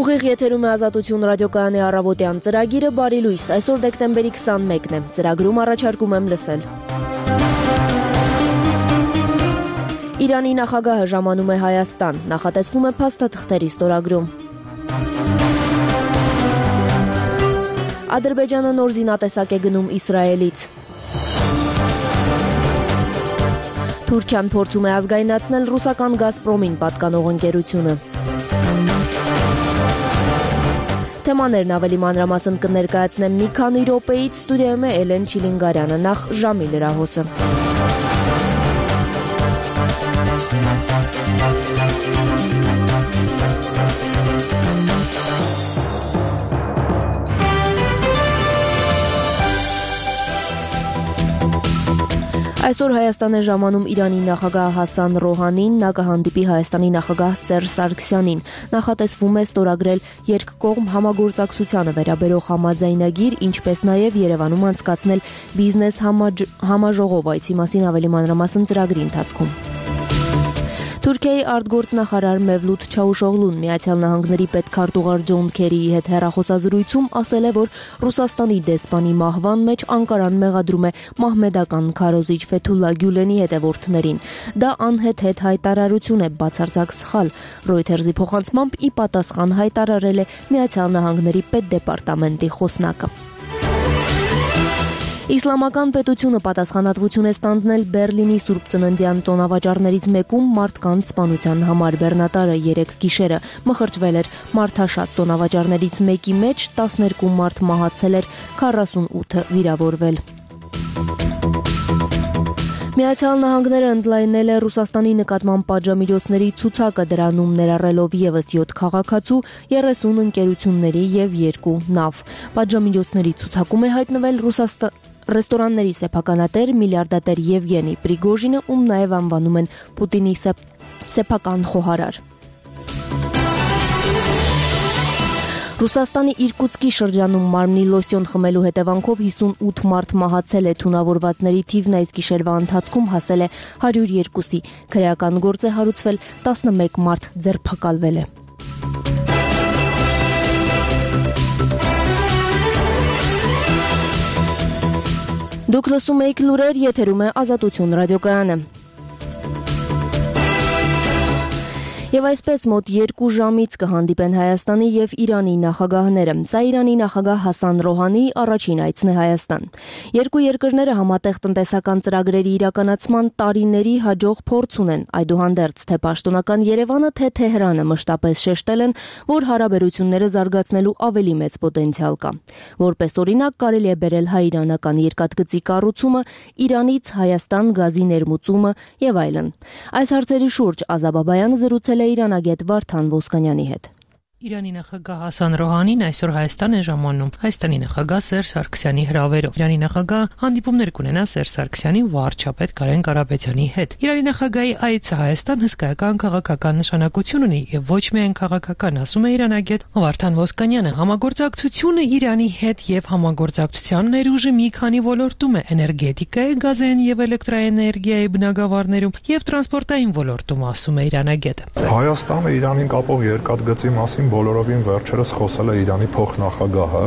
Ուղիղ եթերում է Ազատություն ռադիոկայանի առավոտյան ծրագիրը բարի լույս, այսօր դեկտեմբերի 21-ն է, ծրագրում առաջարկում եմ լսել։ Իրանի նախագահը ժամանում է Հայաստան, նախատեսվում է փաստաթղթերի ստորագրում։ Ադրբեջանը նոր զինատեսակ է գնում Իսրայելից։ Թուրքիան փորձում է ազգայնացնել ռուսական Գազպրոմին պատկանող ընկերությունը։ Թեմաներն ավելի մանրամասն կներկայացնեմ մի քանի րոպեից, ստուդիայում է Էլեն Չիլինգարյանը, նախ ժամի լրահոսը։ Այսօր Հայաստան է ժամանում Իրանի նախագահ Հասան Ռոհանին, նա կհանդիպի Հայաստանի նախագահ Սերժ Սարգսյանին։ Նախատեսվում է ստորագրել երկկողմ համագործակցությանը վերաբերող համաձայնագիր, ինչպես նաև Երևանում անցկացնել բիզնես համաժողով, այցի մասին ավելի մանրամասն ծրագրի ընթացքում։ Թուրքիայի արտգործնախարար Մևլութ Չավուշօղլուն Միացյալ Նահանգների պետքարտուղար Ջոն Քերիի հետ հեռախոսազրույցում ասել է, որ Ռուսաստանի դեսպանի մահվան մեջ Անկարան մեղադրում է մահմեդական քարոզիչ Ֆեթուլլա Գյուլենի հետևորդներին։ Դա անհեթեթ հայտարարություն է, բացարձակ սխալ։ Ռոյթերզի փոխանցմամբ ի պատասխան հայտարարել է Միացյալ Նահանգների պետդեպարտամենտի խոսնակը։ Իսլամական պետությունը պատասխանատվություն է ստանձնել Բերլինի Սուրբ Ծննդյան տոնավաճառներից մեկում մարդկանց սպանության համար։ Բեռնատարը 3 գիշերը մխրճվել էր մարդաշատ տոնավաճառներից մեկի մեջ, 12 մարդ մահացել էր, 48-ը վիրավորվել։ Միացյալ Նահանգները ընդլայնել է Ռուսաստանի նկատմամբ պատժամիջոցների ցուցակը, դրանում ներառելով եւս 7 քաղաքացու, 30 ընկերությունների եւ 2 նավ։ Պատժամիջոցների ցուցակում է հայտնվել ռեստորանների սեփականատեր միլիարդատեր Եվգենի Պրիգոժինը, ում նաև անվանում են Պուտինի սեփական խոհարար։ Ռուսաստանի Իրկուտսկի շրջանում մարմնի լոսյոն խմելու հետևանքով 58 մարդ մահացել է, թունավորվածների թիվն այս գիշերվա ընթացքում հասել է 102-ի, քրեական գործ է հարուցվել, 11 մարդ ձերբակալվել է։ Դուք լսում եք լուրեր, եթերում է Ազատություն ռադիոկայանը։ Եվ այսպես մոտ 2 ժամից կհանդիպեն Հայաստանի եւ Իրանի նախագահները։ Սա Իրանի նախագահ Հասան Ռոհանի առաջին այցն է Հայաստան։ Երկու երկրները համատեղ տնտեսական ծրագրերի իրականացման տարիների հաջող փորձ ունեն, այդուհանդերձ թե պաշտոնական Երևանը, թե Թեհրանը մշտապես շեշտել են, որ հարաբերությունները զարգացնելու ավելի մեծ պոտենցիալ կա։ Որպես օրինակ կարելի է բերել հայ-իրանական երկաթգծի կառուցումը, Իրանից Հայաստան գազի ներմուծումը եւ այլն։ Այս հարցերի շուրջ Ազաբաբայանը զրուցել է իրանագետ Վարդան Ոսկանյանի հետ։ Իրանի նախագահ Հասան Ռոհանին այսօր Հայաստան է ժամանում Հայաստանի նախագահ Սերժ Սարգսյանի հրավերով։ Իրանի նախագահը հանդիպումներ կունենա Սերժ Սարգսյանի վարչապետ Կարեն Կարապետյանի հետ։ Իրանի նախագահի այցը Հայաստան հսկայական քաղաքական նշանակություն ունի եւ ոչ միայն քաղաքական, ասում է իրանագետ Վարդան Ոսկանյանը։ Համագործակցությունը Իրանի հետ եւ համագործակցության ներուժը մի քանի ոլորտում է՝ էներգետիկայի, գազային եւ էլեկտրաէներգիայի բնագավառներում եւ տրանսպորտային ոլորտում, ասում է իրանագետը։ Հայաստանը Իրանին կապող երկաթգծի մասին բոլորովին վերջերս խոսել է Իրանի փոխնախագահը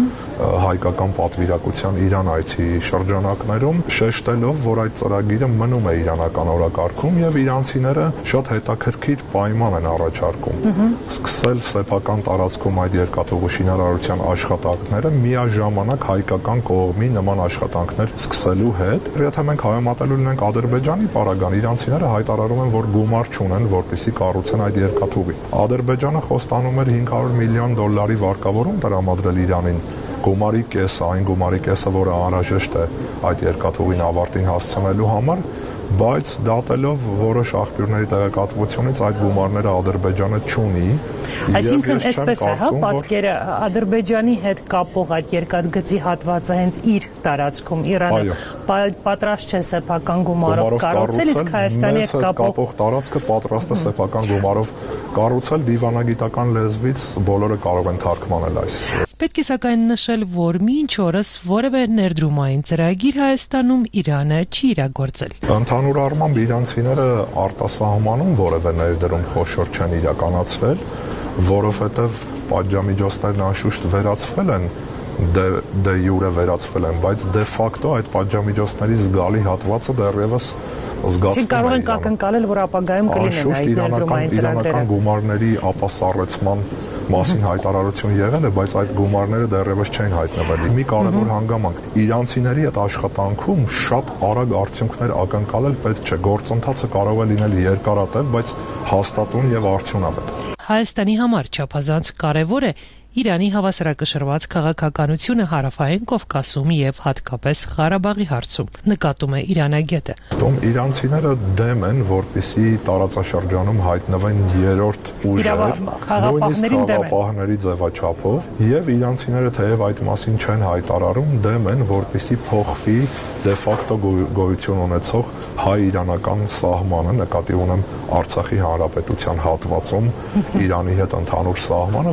հայկական պատվիրակության Իրան այցի շրջանակներում, շեշտելով, որ այդ ծրագիրը մնում է իրանական օրակարգում եւ իրանցիները շատ հետաքրքիր պայման են առաջարկում։ Սկսել սեփական տարածքում այդ երկաթուղու շինարարության աշխատանքները միաժամանակ հայկական կողմի նման աշխատանքներ սկսելու հետ։ Եթե մենք հայամատելու ունենք Ադրբեջանի պարագան, իրանցիները հայտարարում են, որ գումար չունեն, որպեսզի կառուցեն այդ երկաթուղին։ Ադրբեջանը խոստանում էր $500 միլիոն վարկավորում տրամադրել Իրանին, գումարի կեսը, այն գումարի կեսը, որը անհրաժեշտ է այդ երկաթուղին ավարտին հասցնելու համար, բայց դատելով որոշ աղբյուրների տեղեկատվությունից այդ գումարները Ադրբեջանը չունի։ Այսինքն այսպես է, հա, պատկերը Ադրբեջանի հետ կապող այդ երկաթգծի հատվածը հենց իր տարածքում Իրանը պատրաստ չէ սեփական գումարով կառուցել, իսկ Հայաստանի հետ կապող տարածքը պատրաստ է սեփական գումարով կառուցել, դիվանագիտական լեզվից բոլորը կարող են թարգմանել այս։ Պետք է սակայն նշել, որ մինչ օրս որևէ ներդրումային ծրագիր Հայաստանում Իրանը չի իրագործել։ Ընդհանուր առմամբ իրանցիները արտասահմանում որևէ ներդրում խոշոր չեն իրականացրել, որովհետև պատժամիջոցներն անշուշտ վերացվել են, դե յուրե վերացվել են, բայց դե ֆակտո այդ պատժամիջոցների զգալի հատվածը դեռևս զգացվում է։ Կարող են ակնկալել, որ ապագայում կլինեն այդ ներդրումային ծրագրերը։ Իրանական գումարների ապասառեցման մասին հայտարարություն եղել է, բայց այդ գումարները դեռևս չեն հայտնվել։ Մի կարևոր հանգամանք՝ իրանցիների այդ աշխատանքում շատ արագ արդյունքներ ակնկալել պետք չէ։ Գործընթացը կարող է լինել երկարատև, բայց հաստատուն եւ արդյունավետ։ Հայաստանի համար չափազանց կարևոր է Իրանի հավասարակշռված քաղաքականությունը հարավային Կովկասում եւ հատկապես Ղարաբաղի հարցում, նկատում է իրանագետը։ Իրանցիները դեմ են, որպեսզի տարածաշրջանում հայտնվեն երրորդ ուժեր, նույնիսկ խաղապահների ձևաչափով, եւ իրանցիները թեև այդ մասին չեն հայտարարում, դեմ են, որպեսզի փոխվի դե ֆակտո գոյություն ունեցող հայ-իրանական սահմանը, նկատի ունեմ Արցախի հանրապետության հատվածում Իրանի հետ ընդհանուր սահմանը։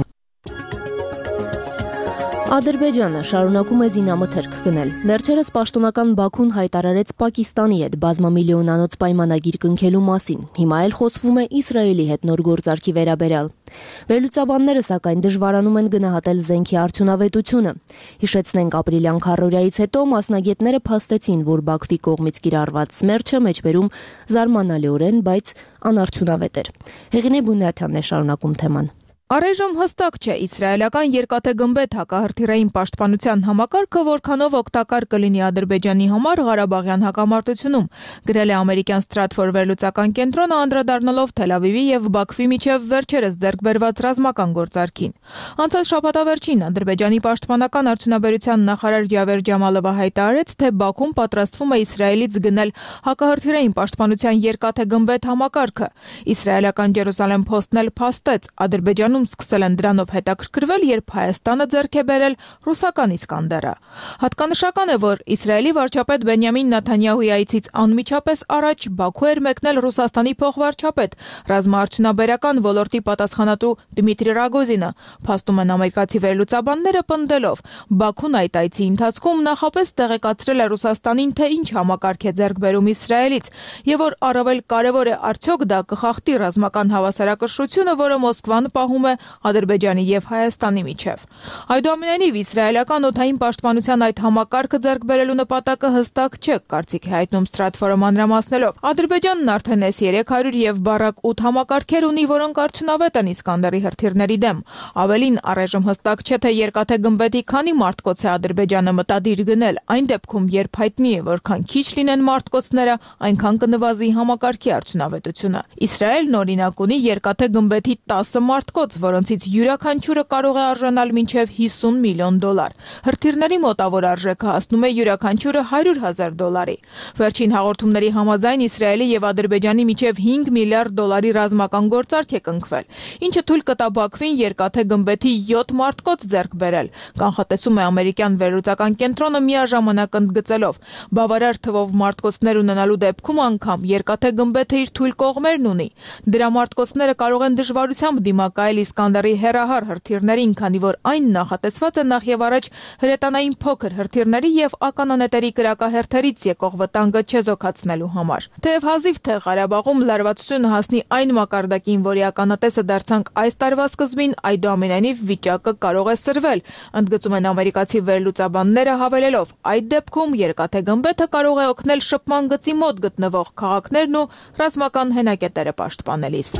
Ադրբեջանը շարունակում է զինամթերք գնել։ Վերջերս պաշտոնական Բաքուն հայտարարեց Պակիստանի հետ բազմամիլիոնանոց պայմանագիր կնքելու մասին։ Հիմա էլ խոսվում է Իսրայելի հետ նոր գործարքի վերաբերյալ։ Վերլուծաբանները սակայն դժվարանում են գնահատել զենքի արդյունավետությունը։ Հիշեցնենք, ապրիլյան քառորյայից հետո մասնագետները փաստեցին, որ Բաքվի կողմից կիրառված սմերչը մեջբերում զարմանալիորեն, բայց անարդյունավետ էր։ Հեղինե Բունյաթյանն է շարունակում թեման։ Առայժմ հստակ չէ իսրայելական երկաթե գմբեթ հակահրթիռային պաշտպանության համակարգը որքանով օգտակար կլինի Ադրբեջանի համար Ղարաբաղյան հակամարտությունում, գրել է ամերիկյան Stratfor վերլուծական կենտրոնը, անդրադառնալով Թել Ավիվի եւ Բաքվի միջև վերջերս ձեռք բերված ռազմական գործարքին։ Անցած շաբաթավերջին Ադրբեջանի պաշտպանական արդյունաբերության նախարար Ջավեր Ջամալովը հայտարարեց, թե Բաքուն պատրաստվում է Իսրայելից գնել հակահրթիռային պաշտպանության երկաթե գմբեթ համակարգը։ Իսրայելական Ջերուսալեմ Փոստն էլ փաստեց, Ադրբեջանում սկսել են դրանով հետաքրքրվել, երբ Հայաստանը ձեռք է բերել ռուսական Իսկանդերը։ Հատկանշական է, որ Իսրայելի վարչապետ Բենյամին Նեթանյահուի այցից անմիջապես առաջ Բաքու էր մեկնել Ռուսաստանի փոխվարչապետ, ռազմաարդյունաբերական ոլորտի պատասխանատու Դմիտրի Ռագոզինը, փաստում են ամերիկացի վերլուծաբանները, պնդելով, Բաքուն այդ այցի ընթացքում նախապես տեղեկացրել է Ռուսաստանին, թե ինչ համակարգ է ձեռք բերում Իսրայելից, եւ որ առավել կարեւոր է արդյոք դա կխախտի ռազմական հավասարակշռությունը, որը Մոսկվան պահում է Ադրբեջանի եւ Հայաստանի միջև։ Այդուամենայնիվ իսրայելական օդային պաշտպանության այդ համակարգը ձեռք բերելու նպատակը հստակ չէ, կարծիք է հայտնում Stratfor-ը մանրամասնելով։ Ադրբեջանն արդեն S-300 եւ Բարակ 8 համակարգեր ունի, որոնք արդյունավետ են Իսկանդերի հրթիռների դեմ։ Ավելին, առայժմ հստակ չէ, թե երկաթե գմբեթի քանի մարտկոց է Ադրբեջանը մտադիր գնել։ Այն դեպքում, երբ հայտնի է, որքան քիչ լինեն մարտկոցները, այնքան կնվազի համակարգի արդյունավետությունը։ Իսրայելն օրինակ ունի երկաթե գմբեթի 10 մարտկոց, որոնցից յուրաքանչյուրը կարող է արժանալ մինչև $50 միլիոն։ Հրթիռների մոտավոր արժեքը հասնում է յուրաքանչյուրը $100,000։ Վերջին հաղորդումների համաձայն Իսրայելի եւ Ադրբեջանի միջև $5 միլիարդ ռազմական գործարք է կնքվել, ինչը թույլ կտա Բաքվին երկաթե գմբեթի 7 մարտկոց ձեռք բերել։ Կանխատեսում է ամերիկյան վերլուծական կենտրոնը միաժամանակ ընդգծելով, բավարար թվով մարտկոցներ ունենալու դեպքում անգամ երկաթե գմբեթը իր թույլ կողմերն ունի։ Դրա մարտկոցները կարող են դժվարությամբ դիմակայել Իսկանդերի հեռահար հրթիռներին, քանի որ այն նախատեսված է նախ եւ առաջ հրետանային փոքր հրթիռների եւ ականանետերի կրակահերթերից եկող վտանգը չեզոքացնելու համար։ Թեև հազիվ թե Ղարաբաղում լարվածությունը հասնի այն մակարդակին, որի ականատեսը դարձանք այս տարվա սկզբին, այդուամենայնիվ վիճակը կարող է սրվել, ընդգծում են ամերիկացի վերլուծաբանները, հավելելով, այդ դեպքում երկաթե գմբեթը կարող է օգնել շփման գծի մոտ գտնվող քաղաքներն ու ռազմական հենակետերը պաշտպանելիս։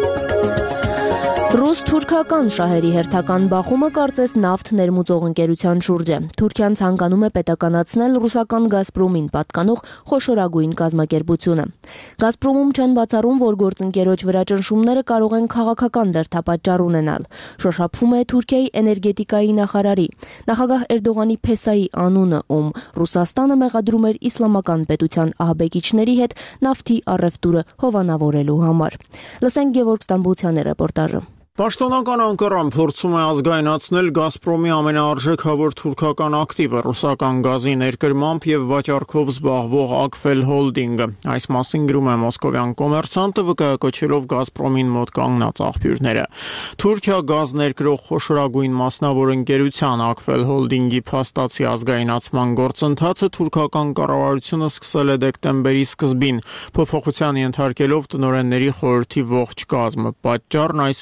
Ռուս-թուրքական շահերի հերթական բախումը կարծես նավթ ներմուծող ընկերության շուրջ է։ Թուրքիան ցանկանում է պետականացնել ռուսական Գազպրոմին պատկանող խոշորագույն կազմակերպությունը։ Գազպրոմում չեն բացառում, որ գործընկերոջ վրա ճնշումները կարող են քաղաքական դերթապատճառ ունենալ։ Շոշափվում է Թուրքիայի էներգետիկայի նախարարի նախագահ Էրդողանի փեսայի անունը, ում Ռուսաստանը մեղադրում էր իսլամական պետության ահաբեկիչների հետ նավթի առևտուրը հովանավորելու համար։ Լսենք Գևորգ Ստամբուլցյանի ռեպորտաժը։ Պաշտոնական Անկարան փորձում է ազգայնացնել Գազպրոմի ամենաարժեքավոր թուրքական ակտիվը՝ ռուսական գազի ներկրմամբ եւ վաճառքով զբաղվող Ակֆել Հոլդինգը։ Այս մասին գրում է մոսկովյան Կոմերսանտը, վկայակոչելով Գազպրոմին մոտ կանգնած աղբյուրները։ Թուրքիա գազ ներկրող խոշորագույն մասնավոր ընկերության Ակֆել Հոլդինգի փաստացի ազգայնացման գործընթացը թուրքական կառավարությունը սկսել է դեկտեմբերի սկզբին, փոփոխության ենթարկելով տնօրենների խորհրդի ողջ կազմը։ Պատճառն այս ընկերության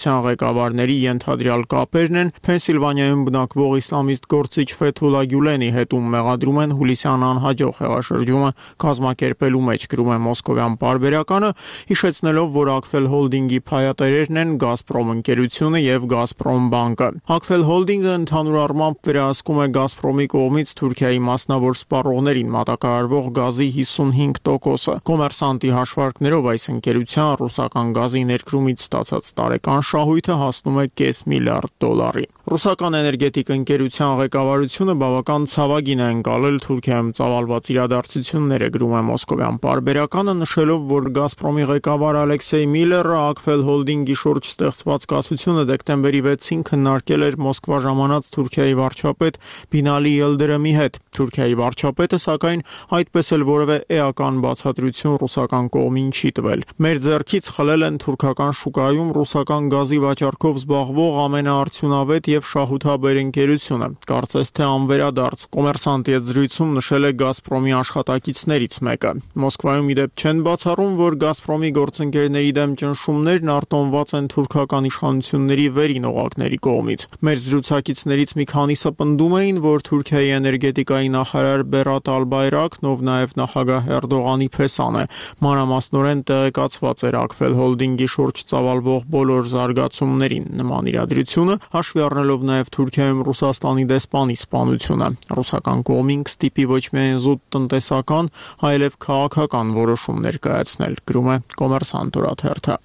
ընկերության ղեկավարների ենթադրյալ կապերն են Փենսիլվանիայում բնակվող իսլամիստ գործիչ Ֆեթուլա Գյուլենի հետ, ում մեղադրում են հուլիսյան անհաջող հեղաշրջումը կազմակերպելու մեջ, գրում է մոսկովյան պարբերականը, հիշեցնելով, որ Ակֆել Հոլդինգի փայատերերն են Գազպրոմ ընկերությունը եւ Գազպրոմ բանկը։ Ակֆել Հոլդինգը ընդհանուր առմամբ վերահսկում է Գազպրոմի կողմից Թուրքիայի մասնավոր սպառողներին մատակարարվող գազի 55%-ը։ Կոմերսանտի հաշվարկներով այս ընկերության ռուսական գազի ներկրումից ստացած տարեկան շահույթը հասնում է $500 միլիարդ։ Ռուսական էներգետիկ ընկերության ղեկավարությունը բավական ցավագին է ընկալել Թուրքիայում ծավալված իրադարձությունները, գրում է մոսկովյան պարբերականը, նշելով, որ Գազպրոմի ղեկավար Ալեքսեյ Միլլերը Ակֆել Հոլդինգի շուրջ ստեղծված կացությունը դեկտեմբերի 6-ին քննարկել էր Մոսկվա ժամանած Թուրքիայի վարչապետ Բինալի Ելդերեմի հետ։ Թուրքիայի վարչապետը, սակայն, այդպես էլ որևէ էական բացատրություն ռուսական կողմին չի տվել։ Մեր ձեռքից խլել են թուրքական շուկայում ռուսական գազի վաճառքով զբաղվող ամենաարդյունավետ եւ շահութաբեր ընկերությունը, կարծես թե անվերադարձ։ Կոմերսանտի հետ զրույցում նշել է Գազպրոմի աշխատակիցներից մեկը։ Մոսկվայում իդեպ չեն բացառում, որ Գազպրոմի գործընկերների դեմ ճնշումներն արտոնված են թուրքական իշխանությունների վերին օղակների կողմից։ Մեր զրուցակիցներից մի քանիսը պնդում էին, որ Թուրքիայի էներգետիկայի նախարար Բերատ Ալբայրակն, ով նաև նախագահ Էրդողանի փեսան է, մանրամասնորեն տեղեկացված էր Ակֆել Հոլդինգի շուրջ ծավալվող բոլոր զարգացումներին։ Նման իրադրությունը հաշվի առնելով նաև Թուրքիայում Ռուսաստանի դեսպանի սպանությունը, ռուսական կողմին կստիպի ոչ միայն զուտ տնտեսական, այլև քաղաքական որոշումներ կայացնել, գրում է Կոմերսանտ օրաթերթը։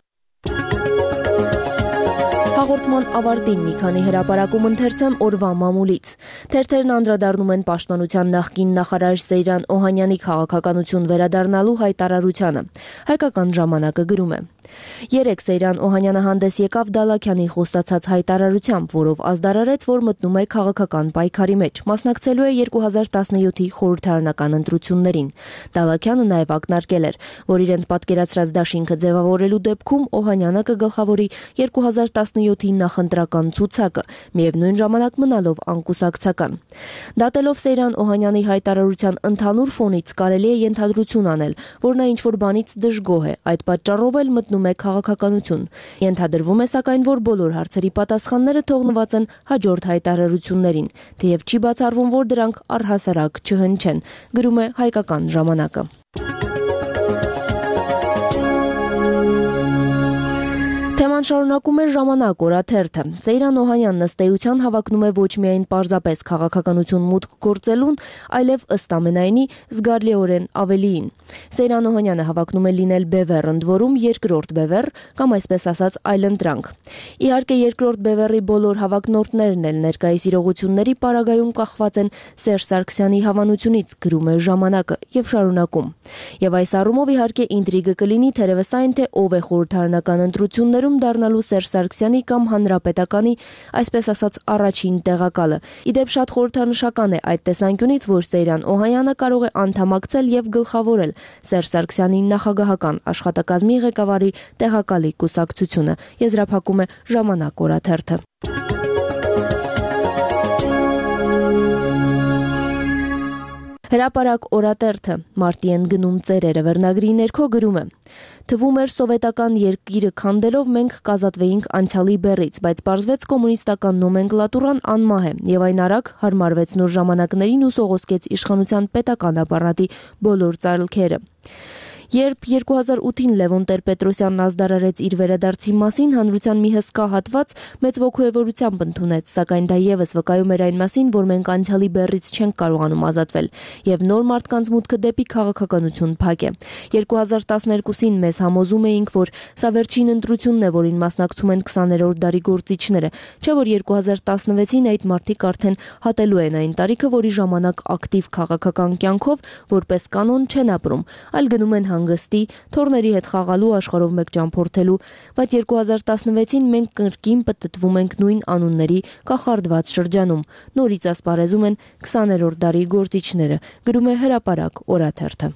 Հաղորդման ավարտին մի քանի հրապարակում ընթերցեմ օրվա մամուլից։ Թերթերն անդրադառնում են պաշտպանության նախկին նախարար Սեյրան Օհանյանի քաղաքականություն վերադառնալու հայտարարությանը։ Հայկական ժամանակը գրում է. Երեկ Սեյրան Օհանյանը հանդես եկավ Դալաքյանի խոստացած հայտարարությամբ, որով ազդարարեց, որ մտնում է քաղաքական պայքարի մեջ, մասնակցելու է 2017-ի խորհրդարանական ընտրություններին։ Դալաքյանը նաև ակնարկել էր, որ իրենց պատկերացրած դաշինքը ձևավորելու դեպքում Օհանյանը կգլխավորի 2017-ի նախընտրական ցուցակը, միևնույն ժամանակ մնալով անկուսակցական։ Դատելով Սեյրան Օհանյանի հայտարարության ընդհանուր ֆոնից կարելի է ենթադրություն անել, որ նա ինչ-որ բանից դժգոհ է, այդ պատճառով էլ մտնում է քաղաքականություն։ Ենթադրվում է, սակայն, որ բոլոր հարցերի պատասխանները թողնված են հաջորդ հայտարարություններին, թեև չի բացառվում, որ դրանք առհասարակ չհնչեն, գրում է Հայկական ժամանակը։ Թեման շարունակում է Ժամանակ օրաթերթը։ Սեյրան Օհանյանն ըստ էության հավակնում է ոչ միայն պարզապես քաղաքականություն մուտք գործելուն, այլև ըստ ամենայնի զգալիորեն ավելիին։ Սեյրան Օհանյանը հավակնում է լինել բևեռ, ընդ որում երկրորդ բևեռ, կամ այսպես ասած այլընտրանք։ Իհարկե երկրորդ բևեռի բոլոր հավակնորդներն էլ ներկայիս իրողությունների պարագայում կախված են Սերժ Սարգսյանի հավանությունից, գրում է Ժամանակը, եւ շարունակում։ Եվ այս առումով իհարկե ինտրիգը կլինի թերևս այն, թե ով է խորհրդարանական ընտրություններում դառնալու Սերժ Սարգսյանի կամ Հանրապետականի, այսպես ասած, առաջին տեղակալը։ Իդեպ շատ խորհրդանշական է այդ տեսանկյունից, որ Սեյրան Օհանյանը կարող է անդամակցել եւ գլխավորել Սերժ Սարգսյանի նախագահական աշխատակազմի ղեկավարի տեղակալի կուսակցությունը, եզրափակում է Ժամանակ օրաթերթը։ Հրապարակ օրատերթը մարտի են գնում ծերերը վերնագրի ներքո գրում է. Թվում էր սովետական երկիրը քանդելով մենք կազատվեինք անցյալի բեռից, բայց պարզվեց կոմունիստական նոմենկլատուրան անմահ է եւ այն արագ հարմարվեց նոր ժամանակներին ու սողոսկեց իշխանության պետական ապարատի բոլոր ծալքերը։ Երբ 2008-ին Լևոն Տեր-Պետրոսյանն ազդարարեց իր վերադարձի մասին, հանրության մի հսկա հատված մեծ ոգևորությամբ ընդունեց, սակայն դա եւս վկայում էր այն մասին, որ մենք անցյալի բեռից չենք կարողանում ազատվել, եւ նոր մարդկանց մուտքը դեպի քաղաքականություն փակ է։ 2012-ին մեզ համոզում էինք, որ սա վերջին ընտրությունն է, որին մասնակցում են 20-րդ դարի գործիչները, չէ՞ որ 2016-ին այդ մարդիկ արդեն հատելու են այն տարիքը, որի ժամանակ ակտիվ քաղաքական կյանքով որպես կանոն չեն ապրում, այլ գնում են հանգստի, թորների հետ խաղալու, աշխարհով մեկ ճամփորդելու, բայց 2016-ին մենք կրկին պտտվում ենք նույն անունների կախարդված շրջանում։ Նորից ասպարեզում են 20-րդ դարի գործիչները, գրում է Հրապարակ օրաթերթը։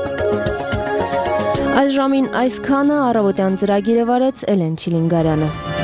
Այս ժամին այսքանը առավոտյան ծրագիրը վարեց Էլեն Չիլինգարյանը։